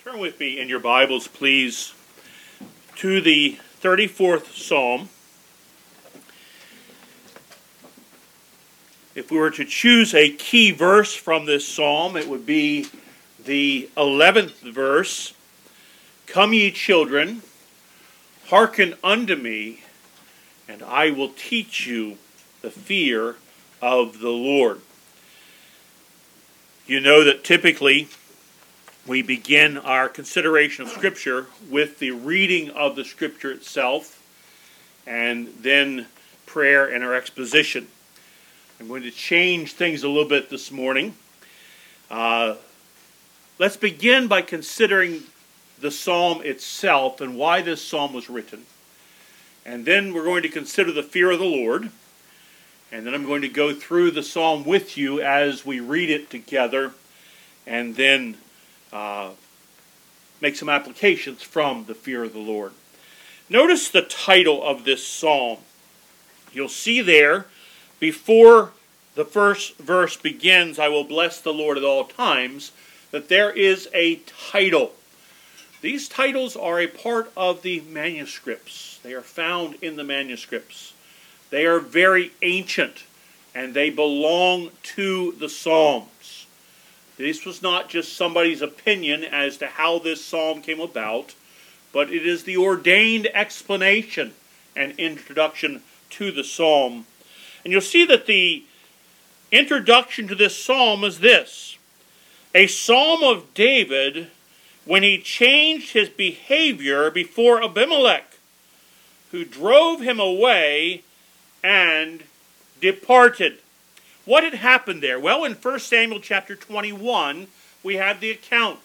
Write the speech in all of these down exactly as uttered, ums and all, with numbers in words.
Turn with me in your Bibles, please, to the thirty-fourth Psalm. If we were to choose a key verse from this psalm, it would be the eleventh verse. Come ye children, hearken unto me, and I will teach you the fear of the Lord. You know that typically we begin our consideration of Scripture with the reading of the Scripture itself, and then prayer and our exposition. I'm going to change things a little bit this morning. Uh, let's begin by considering the psalm itself and why this psalm was written. And then we're going to consider the fear of the Lord. And then I'm going to go through the psalm with you as we read it together, and then uh, make some applications from the fear of the Lord. Notice the title of this psalm. You'll see there, before the first verse begins, I will bless the Lord at all times, that there is a title. These titles are a part of the manuscripts. They are found in the manuscripts. They are very ancient, and they belong to the Psalms. This was not just somebody's opinion as to how this psalm came about, but it is the ordained explanation and introduction to the psalm. And you'll see that the introduction to this psalm is this: a psalm of David when he changed his behavior before Abimelech, who drove him away and departed. What had happened there? Well, in First Samuel chapter twenty-one, we have the account.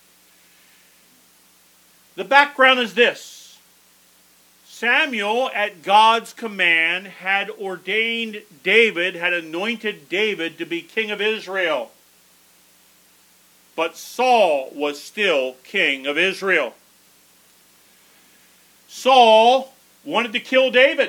The background is this: Samuel, at God's command, had ordained David, had anointed David to be king of Israel. But Saul was still king of Israel. Saul wanted to kill David.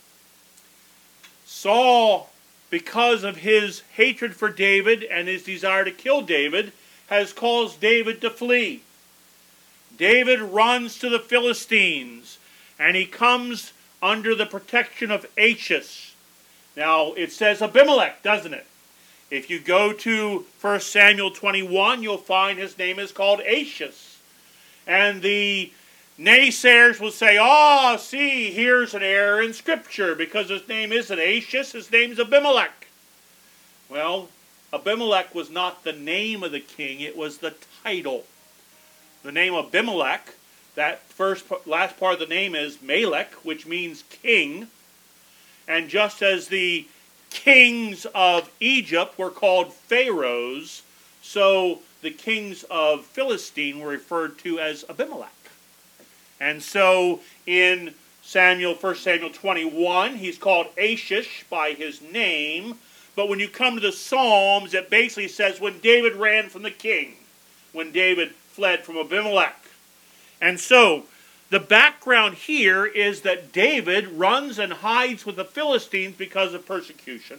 Saul, because of his hatred for David and his desire to kill David, has caused David to flee. David runs to the Philistines, and he comes under the protection of Achish. Now, it says Abimelech, doesn't it? If you go to First Samuel twenty-one, you'll find his name is called Achish. And the naysayers will say, oh, see, here's an error in Scripture, because his name isn't Achish, his name's Abimelech. Well, Abimelech was not the name of the king, it was the title. The name Abimelech, that first last part of the name is Melech, which means king. And just as the kings of Egypt were called pharaohs, so the kings of Philistine were referred to as Abimelech. And so in Samuel, First Samuel twenty-one, he's called Achish by his name. But when you come to the Psalms, it basically says when David ran from the king, when David fled from Abimelech. And so the background here is that David runs and hides with the Philistines because of persecution.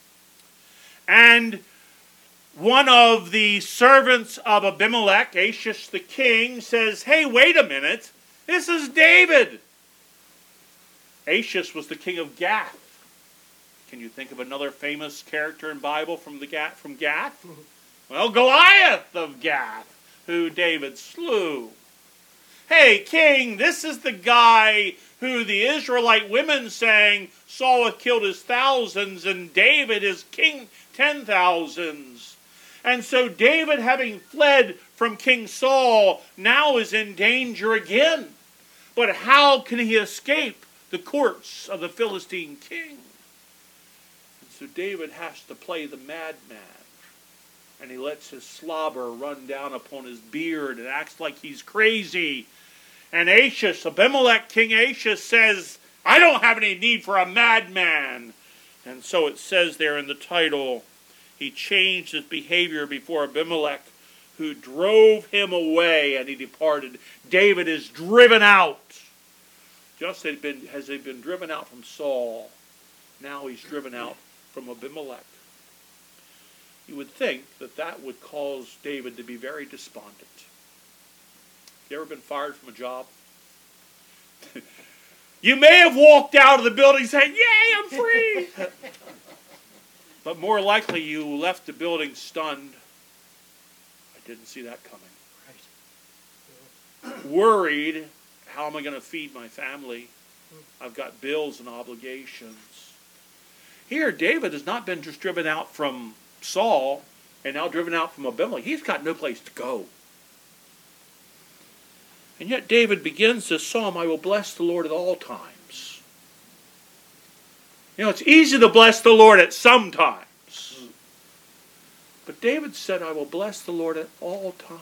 And one of the servants of Abimelech, Achish the king, says, hey, wait a minute. This is David. Achish was the king of Gath. Can you think of another famous character in the Bible from the Gath, from Gath? Well, Goliath of Gath, who David slew. Hey, king, this is the guy who the Israelite women sang, Saul hath killed his thousands, and David his king ten thousands. And so David, having fled from King Saul, now is in danger again. But how can he escape the courts of the Philistine king? And so David has to play the madman. And he lets his slobber run down upon his beard and acts like he's crazy. And Achish, Abimelech, King Achish, says, I don't have any need for a madman. And so it says there in the title, he changed his behavior before Abimelech, who drove him away, and he departed. David is driven out. Just as been, has he been driven out from Saul, now he's driven out from Abimelech. You would think that that would cause David to be very despondent. You ever been fired from a job? You may have walked out of the building saying, "Yay, I'm free!" But more likely you left the building stunned. I didn't see that coming. Right. Worried, how am I going to feed my family? I've got bills and obligations. Here, David has not been just driven out from Saul and now driven out from Abimelech. He's got no place to go. And yet David begins this psalm, I will bless the Lord at all times. You know, it's easy to bless the Lord at some times. But David said, I will bless the Lord at all times.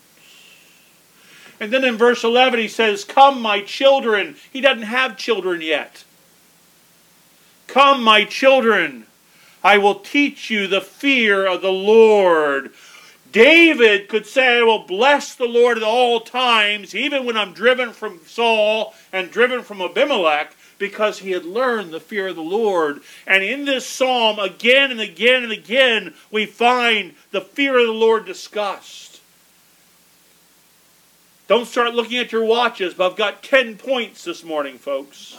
And then in verse eleven he says, come my children. He doesn't have children yet. Come my children, I will teach you the fear of the Lord. David could say, I will bless the Lord at all times, even when I'm driven from Saul and driven from Abimelech, because he had learned the fear of the Lord. And in this psalm, again and again and again, we find the fear of the Lord discussed. Don't start looking at your watches, but I've got ten points this morning, folks.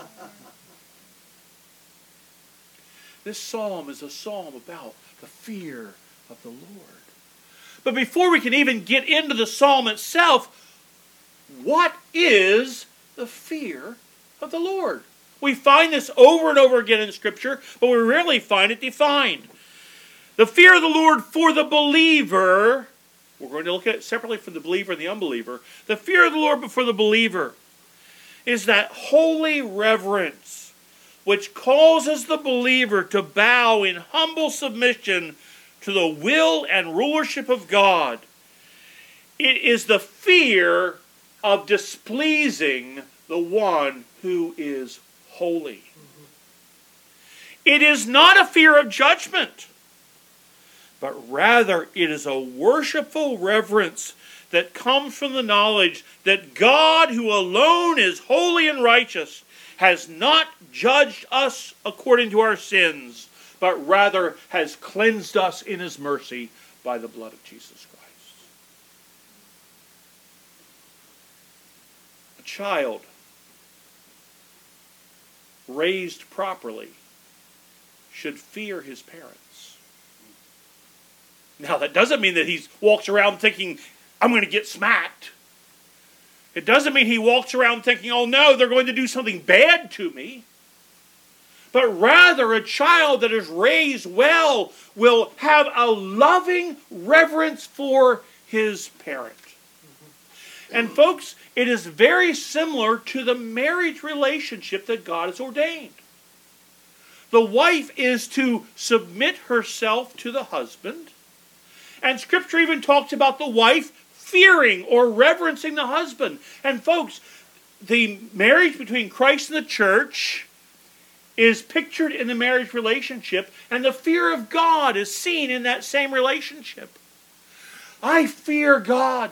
This psalm is a psalm about the fear of the Lord. But before we can even get into the psalm itself, what is the fear of the Lord? We find this over and over again in Scripture, but we rarely find it defined. The fear of the Lord for the believer, we're going to look at it separately from the believer and the unbeliever. The fear of the Lord before the believer is that holy reverence which causes the believer to bow in humble submission to the will and rulership of God. It is the fear of displeasing the one who is holy. Mm-hmm. It is not a fear of judgment, but rather it is a worshipful reverence that comes from the knowledge that God, who alone is holy and righteous, has not judged us according to our sins, but rather has cleansed us in His mercy by the blood of Jesus Christ. A child raised properly should fear his parents. Now, that doesn't mean that he walks around thinking, I'm going to get smacked. It doesn't mean he walks around thinking, oh no, they're going to do something bad to me. But rather, a child that is raised well will have a loving reverence for his parent. And folks, it is very similar to the marriage relationship that God has ordained. The wife is to submit herself to the husband. And Scripture even talks about the wife fearing or reverencing the husband. And folks, the marriage between Christ and the church is pictured in the marriage relationship, and the fear of God is seen in that same relationship. I fear God.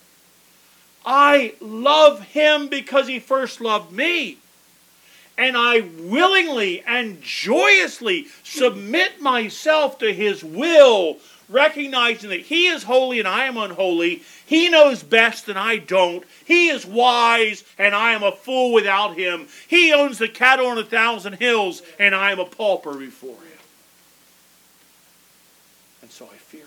I love Him because He first loved me. And I willingly and joyously submit myself to His will, recognizing that He is holy and I am unholy. He knows best and I don't. He is wise and I am a fool without Him. He owns the cattle on a thousand hills and I am a pauper before Him. And so I fear Him.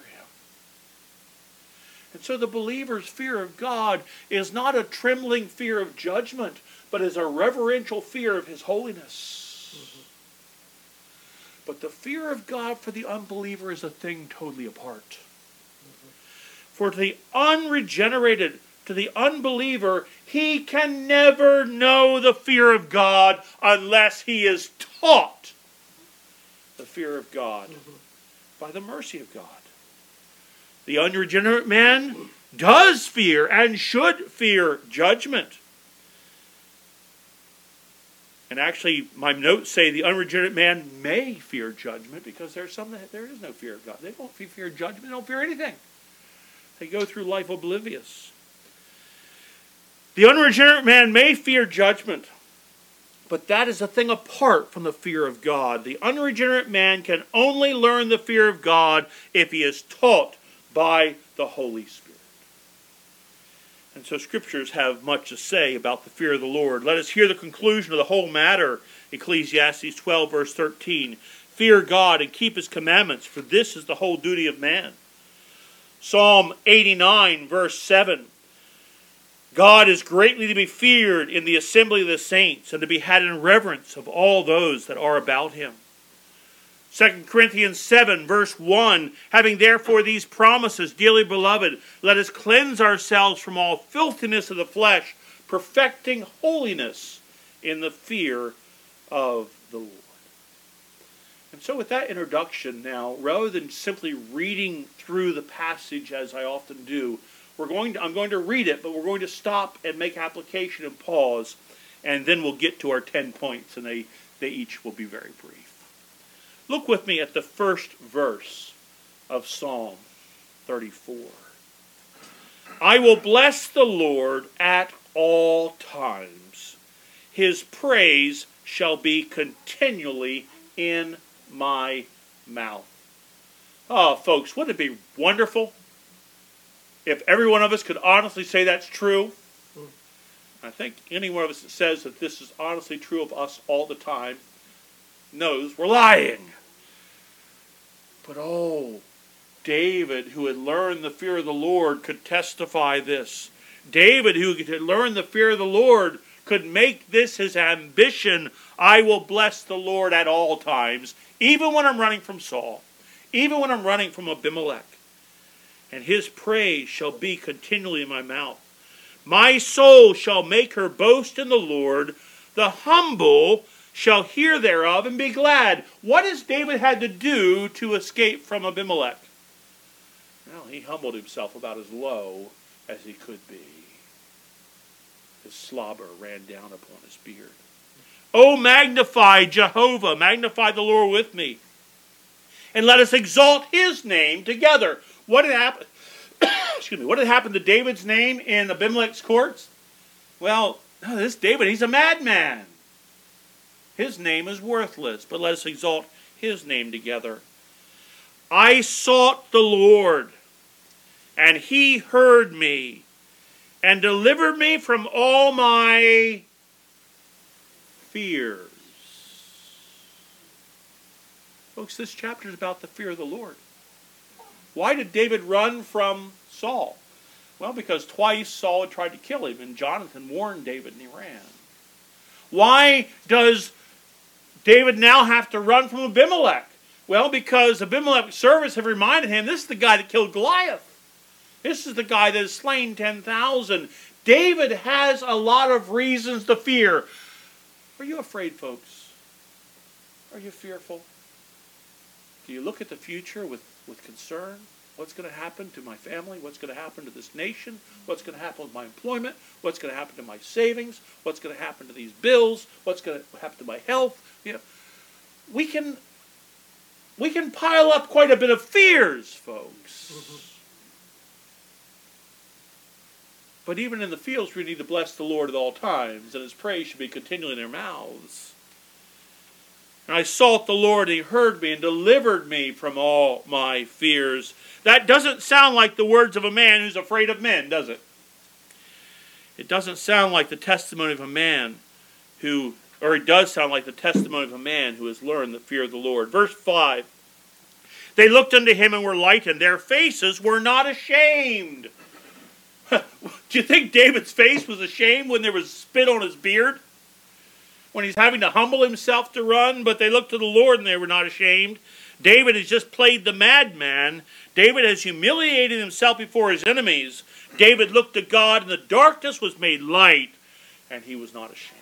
And so the believer's fear of God is not a trembling fear of judgment, but is a reverential fear of His holiness. Mm-hmm. But the fear of God for the unbeliever is a thing totally apart. Mm-hmm. For the unregenerated, to the unbeliever, he can never know the fear of God unless he is taught the fear of God mm-hmm. by the mercy of God. The unregenerate man does fear and should fear judgment. And actually, my notes say the unregenerate man may fear judgment, because there's some that there is no fear of God. They don't fear judgment. They don't fear anything. They go through life oblivious. The unregenerate man may fear judgment, but that is a thing apart from the fear of God. The unregenerate man can only learn the fear of God if he is taught by the Holy Spirit. And so scriptures have much to say about the fear of the Lord. Let us hear the conclusion of the whole matter. Ecclesiastes twelve, verse thirteen. Fear God and keep his commandments, for this is the whole duty of man. Psalm eighty-nine, verse seven. God is greatly to be feared in the assembly of the saints, and to be had in reverence of all those that are about him. Second Corinthians seven, verse one, having therefore these promises, dearly beloved, let us cleanse ourselves from all filthiness of the flesh, perfecting holiness in the fear of the Lord. And so with that introduction now, rather than simply reading through the passage as I often do, we're going to, I'm going to read it, but we're going to stop and make application and pause, and then we'll get to our ten points, and they, they each will be very brief. Look with me at the first verse of Psalm thirty-four. I will bless the Lord at all times. His praise shall be continually in my mouth. Oh, folks, wouldn't it be wonderful if every one of us could honestly say that's true? I think any one of us that says that this is honestly true of us all the time knows we're lying. But oh, David, who had learned the fear of the Lord, could testify this. David, who had learned the fear of the Lord, could make this his ambition. I will bless the Lord at all times, even when I'm running from Saul, even when I'm running from Abimelech. And his praise shall be continually in my mouth. My soul shall make her boast in the Lord. The humble shall hear thereof and be glad. What has David had to do to escape from Abimelech? Well, he humbled himself about as low as he could be. His slobber ran down upon his beard. Oh, magnify Jehovah, magnify the Lord with me, and let us exalt his name together. What had happened? Excuse me. What had happened to David's name in Abimelech's courts? Well, this David, he's a madman. His name is worthless, but let us exalt his name together. I sought the Lord, and he heard me, and delivered me from all my fears. Folks, this chapter is about the fear of the Lord. Why did David run from Saul? Well, because twice Saul had tried to kill him, and Jonathan warned David, and he ran. Why does David now have to run from Abimelech? Well, because Abimelech's servants have reminded him, this is the guy that killed Goliath. This is the guy that has slain ten thousand. David has a lot of reasons to fear. Are you afraid, folks? Are you fearful? Do you look at the future with, with concern? What's going to happen to my family? What's going to happen to this nation? What's going to happen with my employment? What's going to happen to my savings? What's going to happen to these bills? What's going to happen to my health? You know, we can we can pile up quite a bit of fears, folks. Mm-hmm. But even in the fields, we need to bless the Lord at all times, and his praise should be continually in their mouths. And I sought the Lord, and he heard me and delivered me from all my fears. That doesn't sound like the words of a man who's afraid of men, does it? It doesn't sound like the testimony of a man who, or it does sound like the testimony of a man who has learned the fear of the Lord. Verse five, they looked unto him and were lightened. Their faces were not ashamed. Do you think David's face was ashamed when there was spit on his beard? When he's having to humble himself to run, but they looked to the Lord and they were not ashamed. David has just played the madman. David has humiliated himself before his enemies. David looked to God, and the darkness was made light, and he was not ashamed.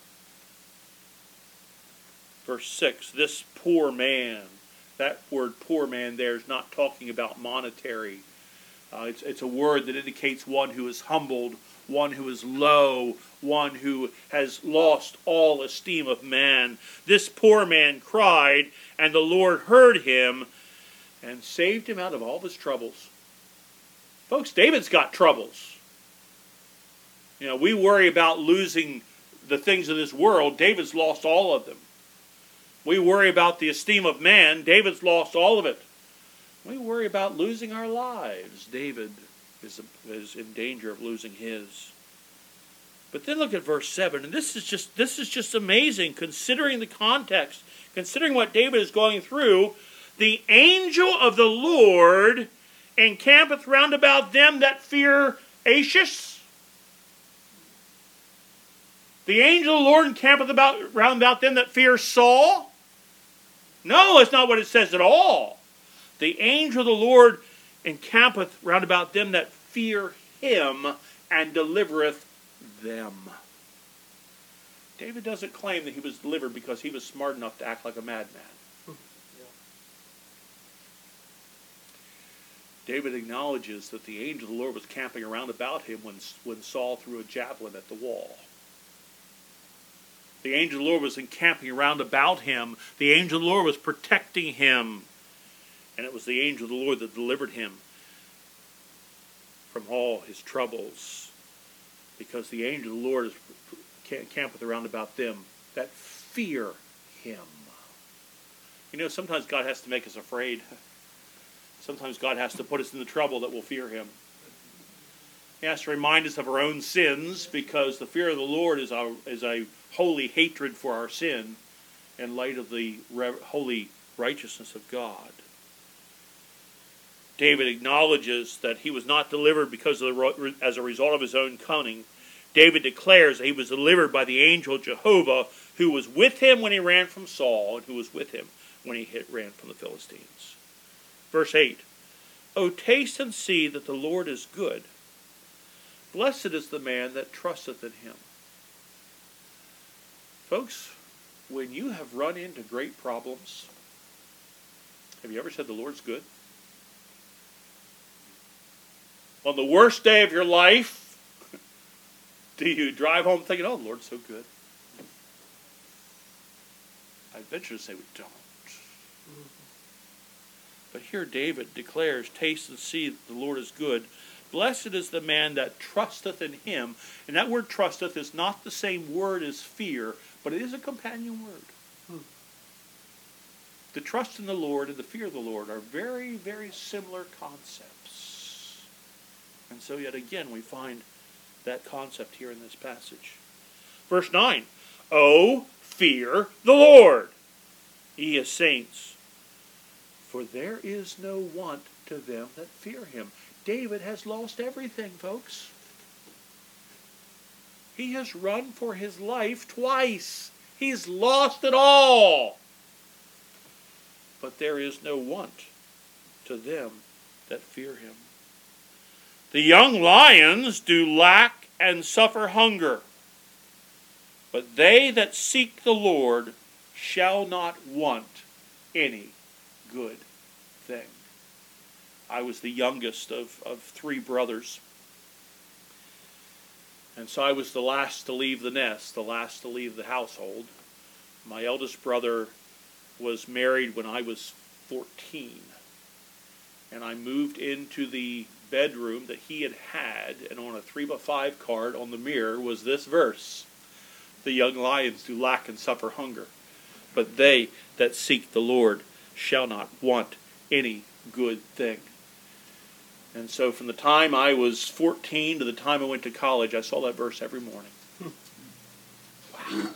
Verse six, this poor man, that word poor man there is not talking about monetary. Uh, it's, it's a word that indicates one who is humbled, one who is low, one who has lost all esteem of man. This poor man cried, and the Lord heard him and saved him out of all his troubles. Folks, David's got troubles. You know, we worry about losing the things of this world. David's lost all of them. We worry about the esteem of man. David's lost all of it. We worry about losing our lives. David is, is in danger of losing his. But then look at verse seven, and this is just this is just amazing considering the context, considering what David is going through. The angel of the Lord encampeth round about them that fear Achish. The angel of the Lord encampeth about round about them that fear Saul. No, that's not what it says at all. The angel of the Lord encampeth round about them that fear him and delivereth them. David doesn't claim that he was delivered because he was smart enough to act like a madman. David acknowledges that the angel of the Lord was camping around about him when, when Saul threw a javelin at the wall. The angel of the Lord was encamping around about him. The angel of the Lord was protecting him. And it was the angel of the Lord that delivered him from all his troubles. Because the angel of the Lord is campeth around about them that fear him. You know, sometimes God has to make us afraid. Sometimes God has to put us in the trouble that we'll fear him. He has to remind us of our own sins, because the fear of the Lord is a, is a holy hatred for our sin in light of the holy righteousness of God. David acknowledges that he was not delivered because of the, as a result of his own cunning. David declares that he was delivered by the angel of Jehovah, who was with him when he ran from Saul and who was with him when he hit, ran from the Philistines. Verse eight, O taste and see that the Lord is good. Blessed is the man that trusteth in him. Folks, when you have run into great problems, have you ever said the Lord's good? On the worst day of your life, do you drive home thinking, oh, the Lord's so good? I venture to say we don't. But here David declares, taste and see that the Lord is good. Blessed is the man that trusteth in him. And that word trusteth is not the same word as fear, but it is a companion word. Hmm. The trust in the Lord and the fear of the Lord are very, very similar concepts. And so yet again we find that concept here in this passage. Verse nine, O fear the Lord, ye his saints, for there is no want to them that fear him. David has lost everything, folks. He has run for his life twice. He's lost it all. But there is no want to them that fear him. The young lions do lack and suffer hunger, but they that seek the Lord shall not want any good thing. I was the youngest of, of three brothers. And so I was the last to leave the nest, the last to leave the household. My eldest brother was married when I was fourteen. And I moved into the bedroom that he had had, and on a three by five card on the mirror was this verse. The young lions do lack and suffer hunger, but they that seek the Lord shall not want any good thing. And so from the time I was fourteen to the time I went to college, I saw that verse every morning. Wow.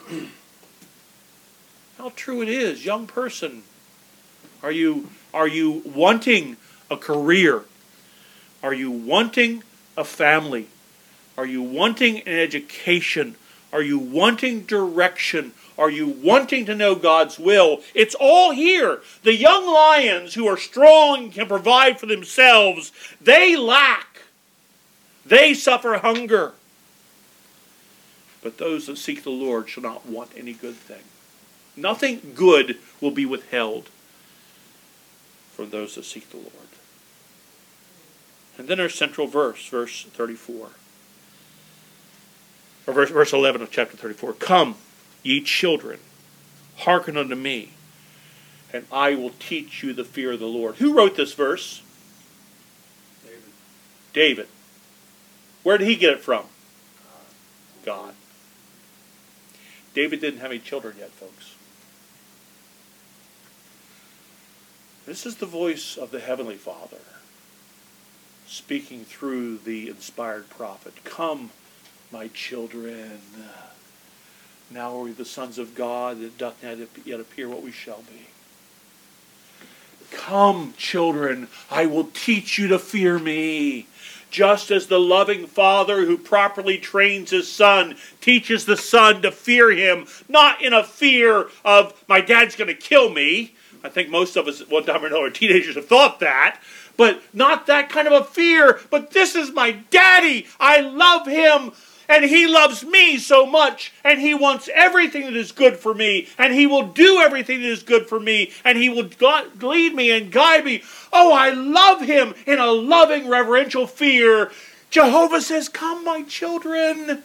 How true it is. Young person, are you, are you wanting a career? Are you wanting a family? Are you wanting an education? Are you wanting direction? Are you wanting to know God's will? It's all here. The young lions who are strong and can provide for themselves, they lack. They suffer hunger. But those that seek the Lord shall not want any good thing. Nothing good will be withheld from those that seek the Lord. And then our central verse, verse thirty-four. Or verse, verse eleven of chapter thirty-four. Come, ye children, hearken unto me, and I will teach you the fear of the Lord. Who wrote this verse? David. David. Where did he get it from? God. David didn't have any children yet, folks. This is the voice of the Heavenly Father speaking through the inspired prophet. Come, my children. Now are we the sons of God, that doth not yet appear what we shall be. Come, children, I will teach you to fear me. Just as the loving father who properly trains his son teaches the son to fear him, not in a fear of, my dad's going to kill me. I think most of us at one time or another, teenagers, have thought that. But not that kind of a fear. But this is my daddy. I love him. And he loves me so much, and he wants everything that is good for me, and he will do everything that is good for me, and he will lead me and guide me. Oh, I love him in a loving, reverential fear. Jehovah says, come, my children.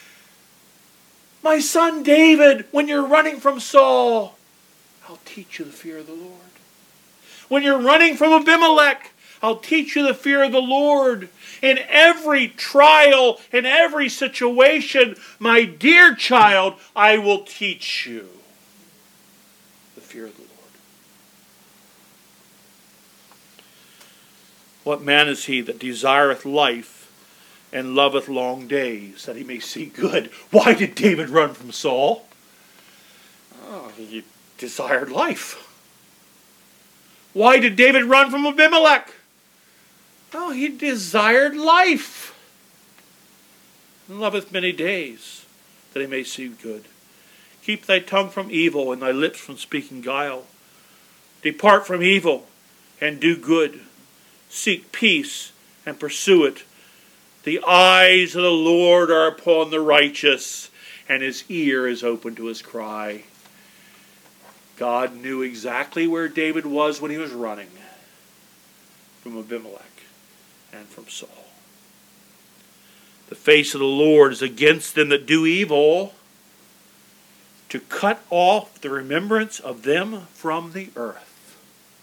My son David, when you're running from Saul, I'll teach you the fear of the Lord. When you're running from Abimelech, I'll teach you the fear of the Lord. In every trial, in every situation, my dear child, I will teach you the fear of the Lord. What man is he that desireth life and loveth long days, that he may see good? Why did David run from Saul? Oh, he desired life. Why did David run from Abimelech? Oh, he desired life. And loveth many days, that he may see good. Keep thy tongue from evil, and thy lips from speaking guile. Depart from evil, and do good. Seek peace, and pursue it. The eyes of the Lord are upon the righteous, and his ear is open to his cry. God knew exactly where David was when he was running from Abimelech and from Saul. The face of the Lord is against them that do evil, to cut off the remembrance of them from the earth.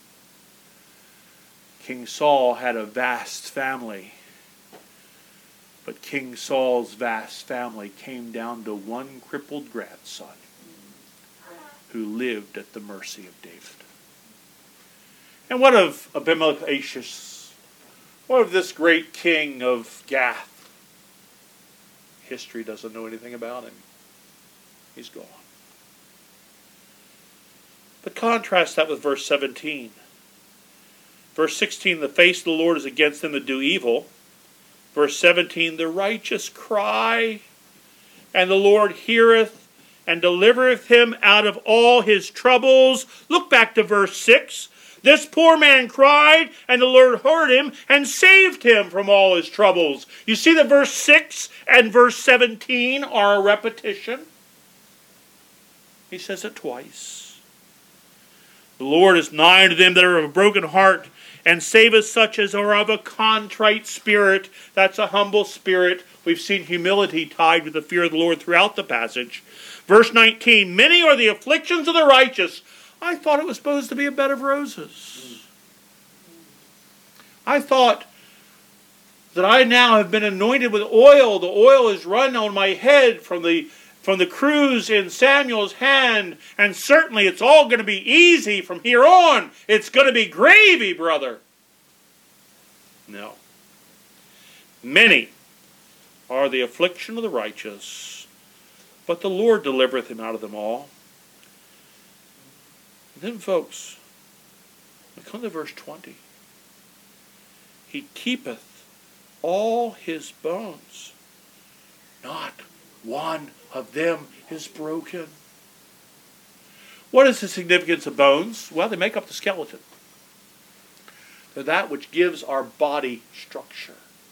King Saul had a vast family, but King Saul's vast family came down to one crippled grandson who lived at the mercy of David. And what of Abimelech? What of this great king of Gath? History doesn't know anything about him. He's gone. But contrast that with verse seventeen. Verse sixteen, the face of the Lord is against them that do evil. Verse seventeen, the righteous cry, and the Lord heareth, and delivereth him out of all his troubles. Look back to verse six. This poor man cried, and the Lord heard him and saved him from all his troubles. You see that verse six and verse seventeen are a repetition. He says it twice. The Lord is nigh unto them that are of a broken heart, and saveth such as are of a contrite spirit. That's a humble spirit. We've seen humility tied with the fear of the Lord throughout the passage. Verse nineteen, many are the afflictions of the righteous. I thought it was supposed to be a bed of roses. I thought that I now have been anointed with oil. The oil is run on my head from the, from the cruse in Samuel's hand. And certainly it's all going to be easy from here on. It's going to be gravy, brother. No. Many are the affliction of the righteous, but the Lord delivereth him out of them all. And then, folks, we come to verse twenty. He keepeth all his bones. Not one of them is broken. What is the significance of bones? Well, they make up the skeleton. They're that which gives our body structure.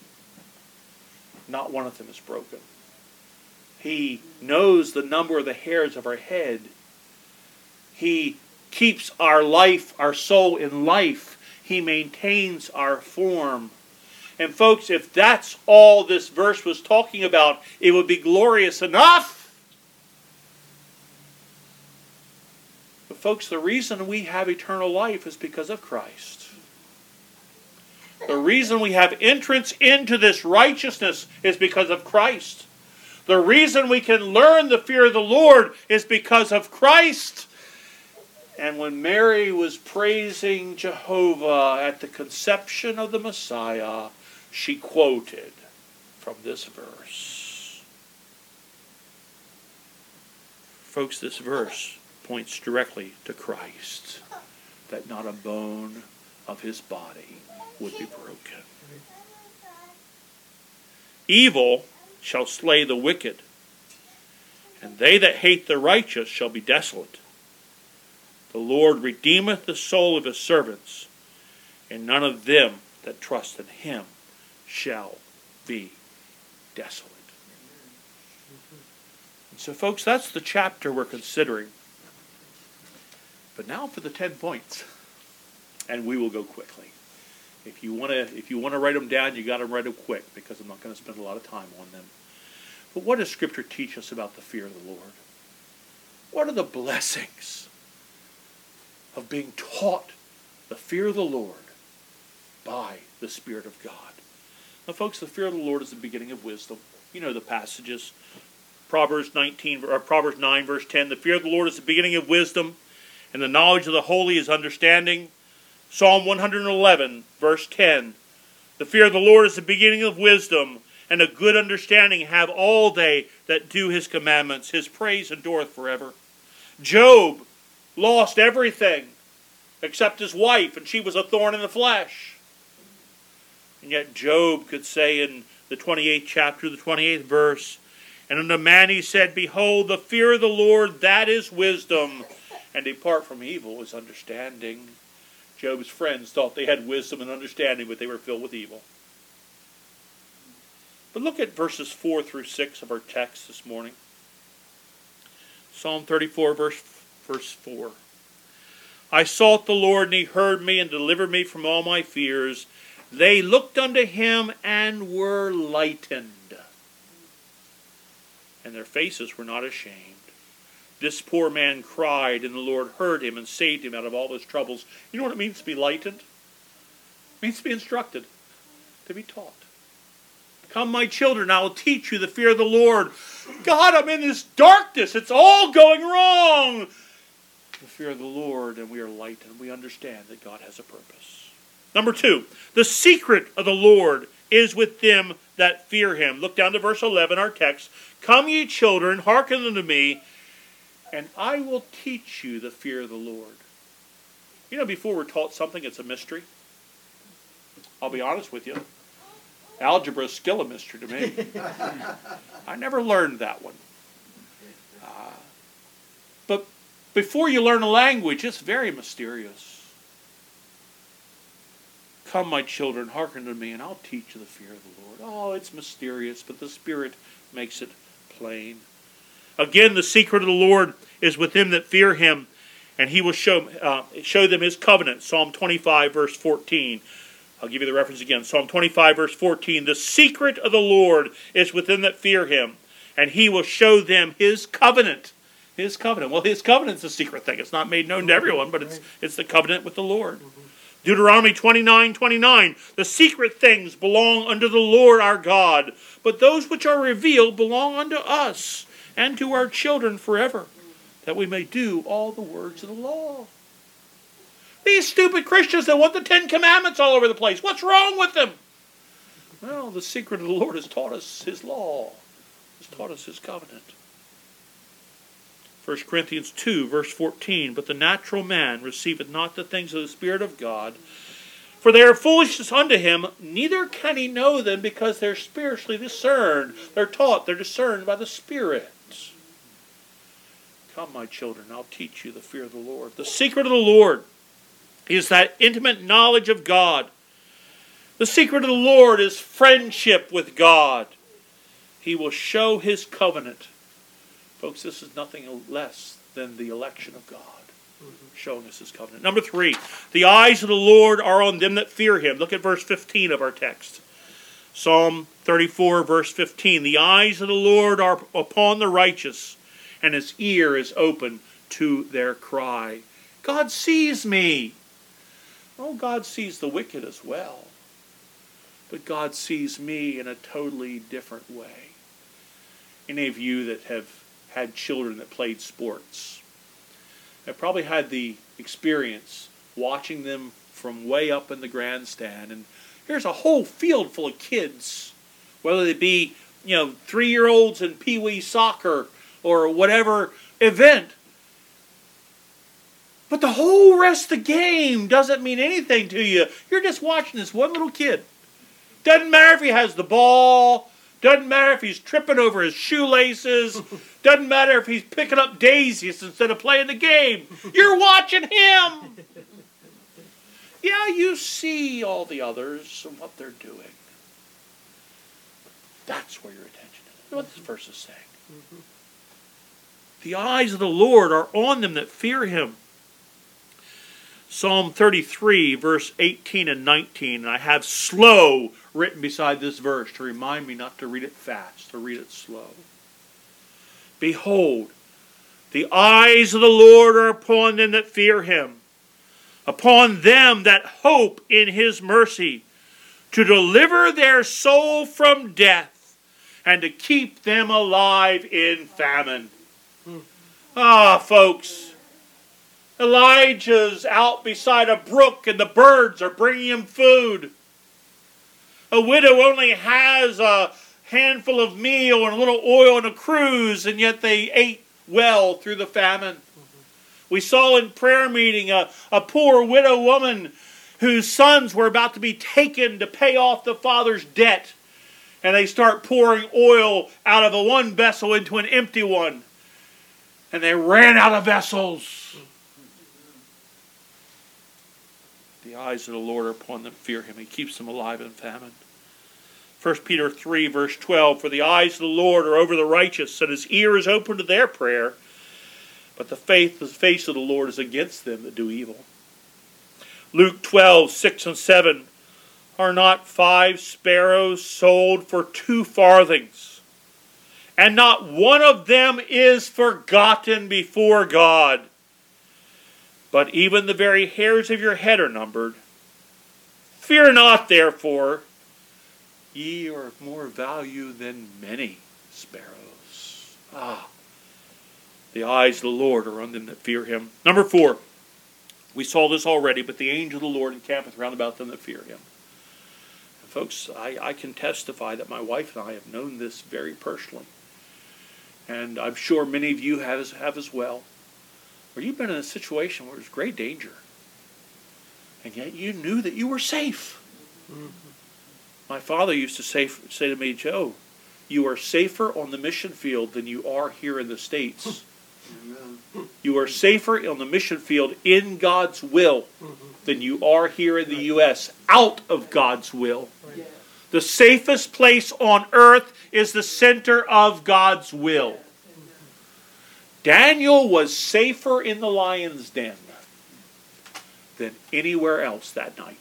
Not one of them is broken. He knows the number of the hairs of our head. He keeps our life, our soul in life. He maintains our form. And folks, if that's all this verse was talking about, it would be glorious enough. But folks, the reason we have eternal life is because of Christ. The reason we have entrance into this righteousness is because of Christ. The reason we can learn the fear of the Lord is because of Christ. And when Mary was praising Jehovah at the conception of the Messiah, she quoted from this verse. Folks, this verse points directly to Christ, that not a bone of his body would be broken. Evil shall slay the wicked, and they that hate the righteous shall be desolate. The Lord redeemeth the soul of his servants, and none of them that trust in him shall be desolate. And so, folks, that's the chapter we're considering. But now for the ten points, and we will go quickly. If you want to, if you want to write them down, you got to write them quick, because I'm not going to spend a lot of time on them. But what does Scripture teach us about the fear of the Lord? What are the blessings of being taught the fear of the Lord by the Spirit of God? Now, folks, the fear of the Lord is the beginning of wisdom. You know the passages. Proverbs nineteen, or Proverbs nine, verse ten. The fear of the Lord is the beginning of wisdom, and the knowledge of the holy is understanding. Psalm one eleven, verse ten. The fear of the Lord is the beginning of wisdom, and a good understanding have all they that do his commandments. His praise endureth forever. Job lost everything except his wife, and she was a thorn in the flesh. And yet Job could say in the twenty-eighth chapter, the twenty-eighth verse, and unto man he said, behold, the fear of the Lord, that is wisdom, and depart from evil is understanding. Job's friends thought they had wisdom and understanding, but they were filled with evil. But look at verses four through six of our text this morning. Psalm thirty-four, verse, verse four. I sought the Lord, and he heard me, and delivered me from all my fears. They looked unto him, and were lightened, and their faces were not ashamed. This poor man cried, and the Lord heard him and saved him out of all his troubles. You know what it means to be lightened? It means to be instructed, to be taught. Come, my children, I will teach you the fear of the Lord. God, I'm in this darkness. It's all going wrong. The fear of the Lord, and we are lightened. We understand that God has a purpose. Number two, the secret of the Lord is with them that fear him. Look down to verse eleven, our text. Come, ye children, hearken unto me, and I will teach you the fear of the Lord. You know, before we're taught something, it's a mystery. I'll be honest with you. Algebra is still a mystery to me. I never learned that one. Uh, but before you learn a language, it's very mysterious. Come, my children, hearken to me, and I'll teach you the fear of the Lord. Oh, it's mysterious, but the Spirit makes it plain. Again, the secret of the Lord is with them that fear him, and he will show uh, show them his covenant. Psalm twenty-five, verse fourteen. I'll give you the reference again. Psalm twenty-five, verse fourteen. The secret of the Lord is with them that fear him, and he will show them his covenant. His covenant. Well, his covenant's a secret thing. It's not made known to everyone, but it's, it's the covenant with the Lord. Deuteronomy twenty-nine, twenty-nine. The secret things belong unto the Lord our God, but those which are revealed belong unto us and to our children forever, that we may do all the words of the law. These stupid Christians that want the Ten Commandments all over the place, what's wrong with them? Well, the secret of the Lord has taught us his law, has taught us his covenant. First Corinthians two, verse fourteen, but the natural man receiveth not the things of the Spirit of God, for they are foolishness unto him, neither can he know them, because they're spiritually discerned. They're taught, they're discerned by the Spirit. Come, my children, I'll teach you the fear of the Lord. The secret of the Lord is that intimate knowledge of God. The secret of the Lord is friendship with God. He will show his covenant. Folks, this is nothing less than the election of God, showing us his covenant. Number three, the eyes of the Lord are on them that fear him. Look at verse fifteen of our text. Psalm thirty-four, verse fifteen. The eyes of the Lord are upon the righteous, and his ear is open to their cry. God sees me. Oh, God sees the wicked as well. But God sees me in a totally different way. Any of you that have had children that played sports have probably had the experience watching them from way up in the grandstand, and Here's a whole field full of kids, whether they be, you know, three-year-olds in pee-wee soccer or whatever event. But the whole rest of the game doesn't mean anything to you. You're just watching this one little kid. Doesn't matter if he has the ball. Doesn't matter if he's tripping over his shoelaces. Doesn't matter if he's picking up daisies instead of playing the game. You're watching him. Yeah, you see all the others and what they're doing. That's where your attention is. That's what this verse is saying. Mm-hmm. The eyes of the Lord are on them that fear him. Psalm thirty-three, verse eighteen and nineteen. And I have slow written beside this verse to remind me not to read it fast, to read it slow. Behold, the eyes of the Lord are upon them that fear him, upon them that hope in his mercy, to deliver their soul from death, and to keep them alive in famine. Ah, folks, Elijah's out beside a brook and the birds are bringing him food. A widow only has a handful of meal and a little oil and a cruse, and yet they ate well through the famine. We saw in prayer meeting a, a poor widow woman whose sons were about to be taken to pay off the father's debt. And they start pouring oil out of a one vessel into an empty one. And they ran out of vessels. The eyes of the Lord are upon them, fear him. He keeps them alive in famine. First Peter three, verse twelve, for the eyes of the Lord are over the righteous, and his ear is open to their prayer. But the faith, the face of the Lord is against them that do evil. Luke twelve, six and seven, are not five sparrows sold for two farthings, and not one of them is forgotten before God. But even the very hairs of your head are numbered. Fear not, therefore, ye are of more value than many sparrows. Ah, the eyes of the Lord are on them that fear him. Number four, we saw this already, but the angel of the Lord encampeth round about them that fear him. And folks, I, I can testify that my wife and I have known this very personally. And I'm sure many of you have, have as well. Where you've been in a situation where there's great danger. And yet you knew that you were safe. Mm-hmm. My father used to say, say to me, Joe, you are safer on the mission field than you are here in the States. Amen. You are safer on the mission field in God's will mm-hmm. than you are here in the U S out of God's will. Right. Yeah. The safest place on earth is the center of God's will. Daniel was safer in the lion's den than anywhere else that night.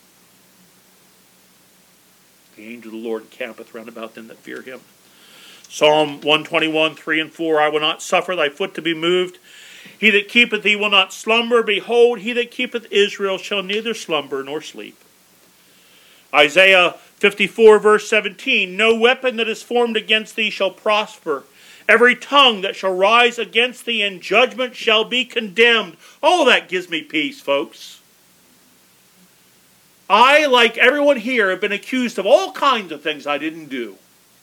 The angel of the Lord encampeth round about them that fear him. Psalm one twenty-one, three and four, I will not suffer thy foot to be moved. He that keepeth thee will not slumber. Behold, he that keepeth Israel shall neither slumber nor sleep. Isaiah fifty-four, verse seventeen, no weapon that is formed against thee shall prosper. Every tongue that shall rise against thee in judgment shall be condemned. Oh, that gives me peace, folks. I, like everyone here, have been accused of all kinds of things I didn't do.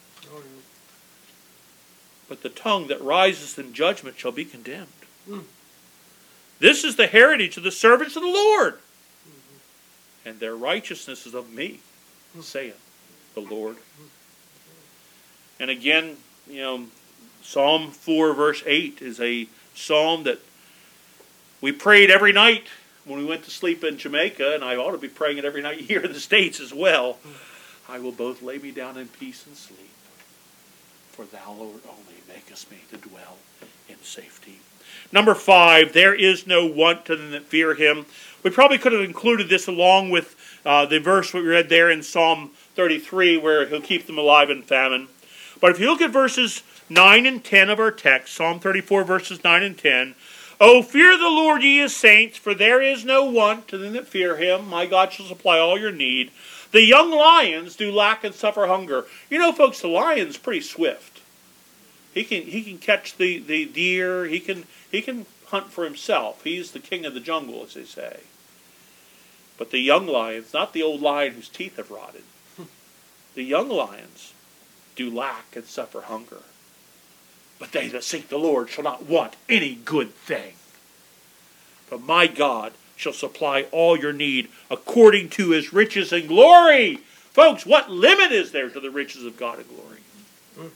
But the tongue that rises in judgment shall be condemned. Mm. This is the heritage of the servants of the Lord. Mm-hmm. And their righteousness is of me, mm. saith the Lord. Mm. And again, you know, Psalm four, verse eight is a psalm that we prayed every night when we went to sleep in Jamaica, and I ought to be praying it every night here in the States as well. I will both lay me down in peace and sleep, for thou, Lord, only makest me to dwell in safety. Number five, there is no want to them that fear him. We probably could have included this along with uh, the verse we read there in Psalm thirty-three, where he'll keep them alive in famine. But if you look at verses nine and ten of our text, Psalm thirty-four, verses nine and ten, O fear the Lord, ye his saints, for there is no want to them that fear him. My God shall supply all your need. The young lions do lack and suffer hunger. You know, folks, the lion's pretty swift. He can he can catch the, the deer. He can he can hunt for himself. He's the king of the jungle, as they say. But the young lions, not the old lion whose teeth have rotted, the young lions do lack and suffer hunger. But they that seek the Lord shall not want any good thing. But my God shall supply all your need according to his riches and glory. Folks, what limit is there to the riches of God and glory? Hmm.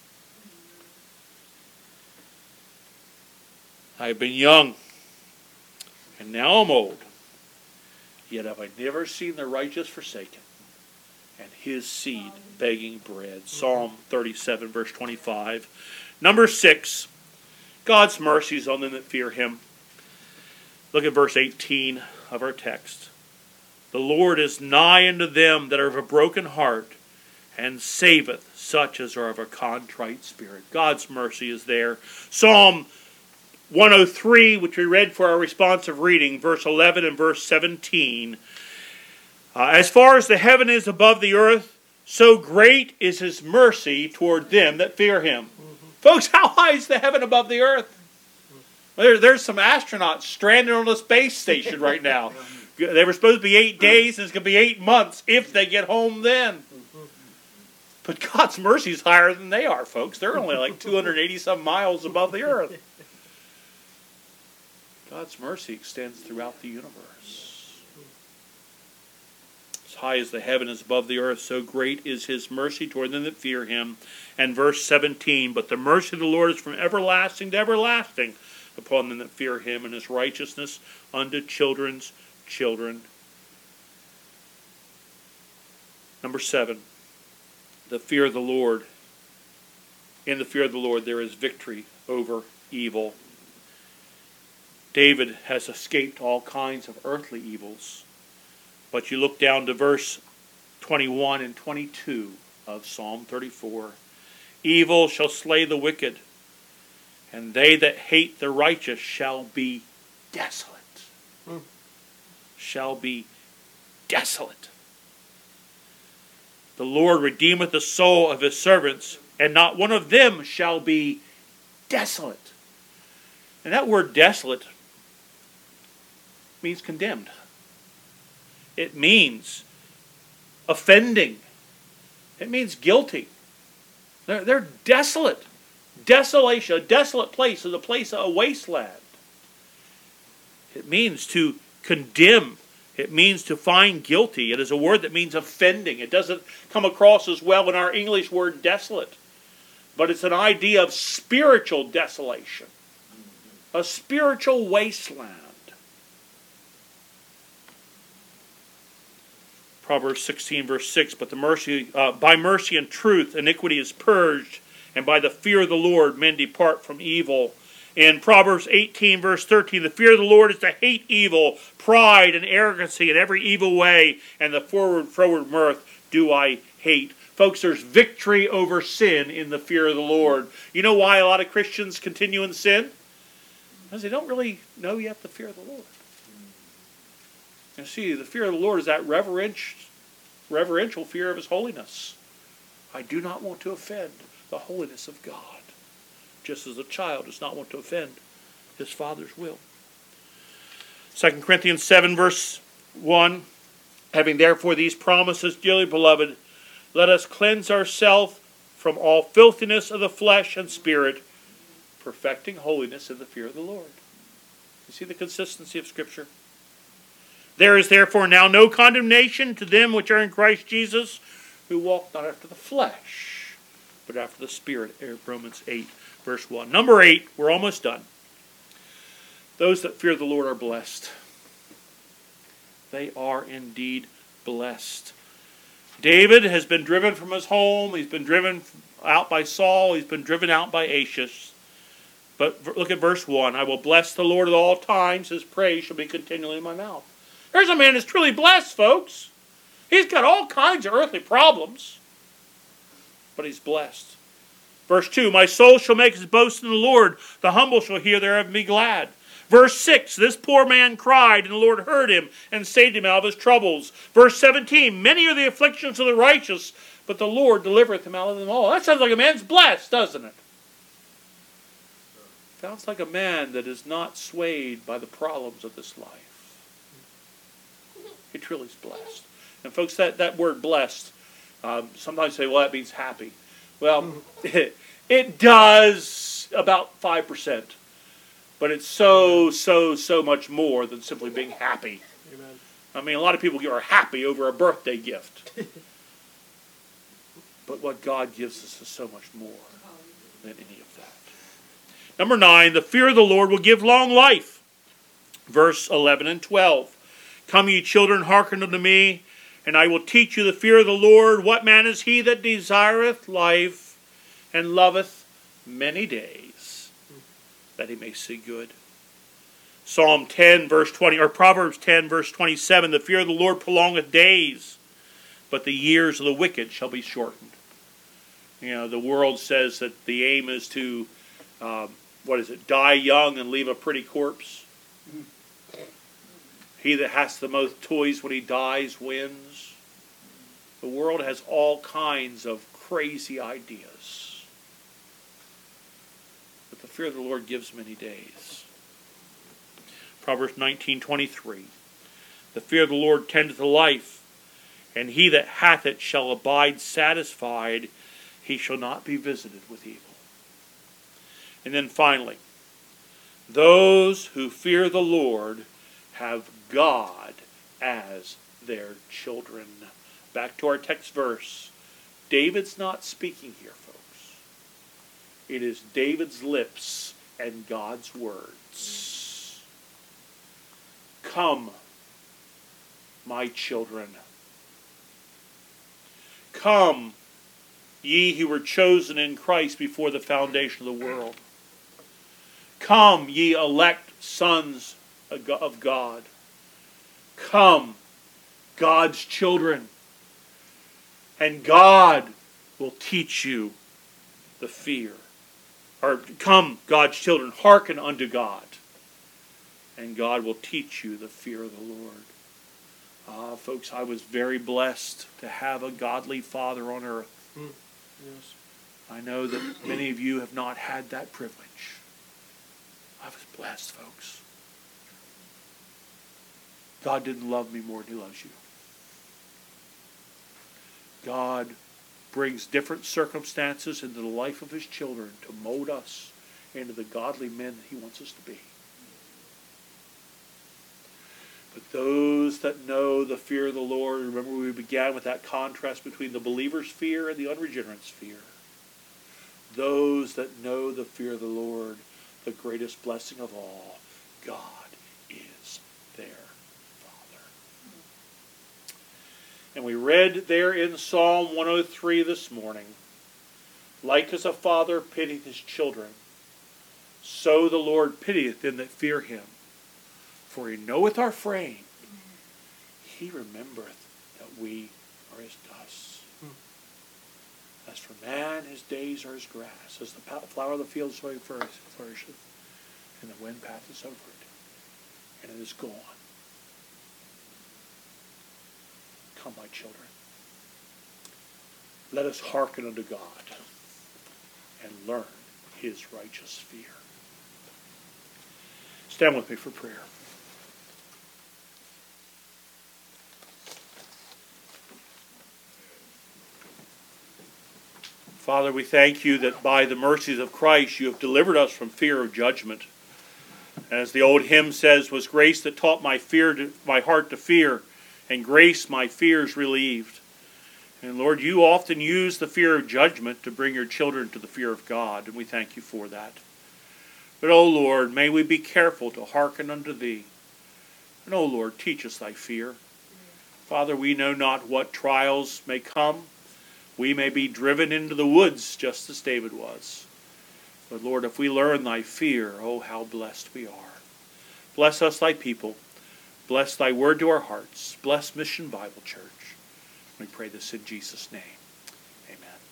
I have been young, and now I'm old. Yet have I never seen the righteous forsaken, and his seed begging bread. Psalm thirty-seven, verse twenty-five. Number six, God's mercies on them that fear him. Look at verse eighteen of our text. The Lord is nigh unto them that are of a broken heart, and saveth such as are of a contrite spirit. God's mercy is there. Psalm one oh three, which we read for our responsive reading, verse eleven and verse seventeen. Uh, as far as the heaven is above the earth, so great is his mercy toward them that fear him. Mm-hmm. Folks, how high is the heaven above the earth? Well, there, there's some astronauts stranded on the space station right now. They were supposed to be eight days, and it's going to be eight months if they get home then. But God's mercy is higher than they are, folks. They're only like two hundred eighty some miles above the earth. God's mercy extends throughout the universe. As high as the heaven is above the earth, so great is his mercy toward them that fear him. And verse seventeen, but the mercy of the Lord is from everlasting to everlasting upon them that fear him, and his righteousness unto children's children. Number seven, the fear of the Lord. In the fear of the Lord there is victory over evil. David has escaped all kinds of earthly evils. But you look down to verse twenty-one and twenty-two of Psalm thirty-four. Evil shall slay the wicked, and they that hate the righteous shall be desolate. Hmm. Shall be desolate. The Lord redeemeth the soul of his servants, and not one of them shall be desolate. And that word desolate means condemned. It means offending. It means guilty. They're, they're desolate. Desolation, a desolate place is a place, a wasteland. It means to condemn. It means to find guilty. It is a word that means offending. It doesn't come across as well in our English word desolate. But it's an idea of spiritual desolation. A spiritual wasteland. Proverbs sixteen, verse six, but the mercy, uh, by mercy and truth iniquity is purged, and by the fear of the Lord men depart from evil. In Proverbs eighteen, verse thirteen, the fear of the Lord is to hate evil, pride and arrogancy and every evil way, and the forward, forward mirth do I hate. Folks, there's victory over sin in the fear of the Lord. You know why a lot of Christians continue in sin? Because they don't really know yet the fear of the Lord. You see, the fear of the Lord is that reverential, reverential fear of his holiness. I do not want to offend the holiness of God, just as a child does not want to offend his father's will. Second Corinthians seven, verse one, having therefore these promises, dearly beloved, let us cleanse ourselves from all filthiness of the flesh and spirit, perfecting holiness in the fear of the Lord. You see the consistency of Scripture? There is therefore now no condemnation to them which are in Christ Jesus, who walk not after the flesh, but after the Spirit. Romans eight, verse one. Number eight, we're almost done. Those that fear the Lord are blessed. They are indeed blessed. David has been driven from his home. He's been driven out by Saul. He's been driven out by Achish. But look at verse one. I will bless the Lord at all times. His praise shall be continually in my mouth. There's a man that's truly blessed, folks. He's got all kinds of earthly problems, but he's blessed. Verse two, my soul shall make his boast in the Lord. The humble shall hear thereof and be glad. Verse six, this poor man cried, and the Lord heard him and saved him out of his troubles. Verse seventeen, many are the afflictions of the righteous, but the Lord delivereth him out of them all. That sounds like a man's blessed, doesn't it? Sounds like a man that is not swayed by the problems of this life. He truly is blessed. And folks, that, that word blessed, um, sometimes say, well, that means happy. Well, it, it does about five percent. But it's so, so, so much more than simply being happy. Amen. I mean, a lot of people are happy over a birthday gift. But what God gives us is so much more than any of that. Number nine, the fear of the Lord will give long life. Verse eleven and twelve. Come ye children, hearken unto me, and I will teach you the fear of the Lord. What man is he that desireth life and loveth many days, that he may see good? Psalm ten, verse twenty, or Proverbs ten, verse twenty-seven. The fear of the Lord prolongeth days, but the years of the wicked shall be shortened. You know, the world says that the aim is to, um, what is it, die young and leave a pretty corpse. He that has the most toys when he dies wins. The world has all kinds of crazy ideas. But the fear of the Lord gives many days. Proverbs nineteen twenty-three. The fear of the Lord tendeth to life, and he that hath it shall abide satisfied. He shall not be visited with evil. And then finally, those who fear the Lord have God as their children. Back to our text verse. David's not speaking here, folks. It is David's lips and God's words. Come, my children. Come, ye who were chosen in Christ before the foundation of the world. Come, ye elect sons of God. Come, God's children. And God will teach you the fear. Or come, God's children, hearken unto God. And God will teach you the fear of the Lord. Ah, folks, I was very blessed to have a godly father on earth. Mm. Yes. I know that many of you have not had that privilege. I was blessed, folks. God didn't love me more than he loves you. God brings different circumstances into the life of his children to mold us into the godly men that he wants us to be. But those that know the fear of the Lord, remember we began with that contrast between the believer's fear and the unregenerate's fear. Those that know the fear of the Lord, the greatest blessing of all, God is their Father. And we read there in Psalm one oh three this morning, like as a father pitieth his children, so the Lord pitieth them that fear him. For he knoweth our frame. He remembereth that we are as dust. Hmm. As for man, his days are as grass. As the flower of the field so he flourisheth. And the wind passeth over it. And it is gone. Come, my children. Let us hearken unto God and learn his righteous fear. Stand with me for prayer. Father, we thank you that by the mercies of Christ you have delivered us from fear of judgment. As the old hymn says, was grace that taught my fear to, my heart to fear, and grace my fears relieved. And Lord, you often use the fear of judgment to bring your children to the fear of God, and we thank you for that. But, O Lord, may we be careful to hearken unto thee. And, O Lord, teach us thy fear. Father, we know not what trials may come. We may be driven into the woods just as David was. But Lord, if we learn thy fear, oh, how blessed we are. Bless us, thy people. Bless thy word to our hearts. Bless Mission Bible Church. We pray this in Jesus' name.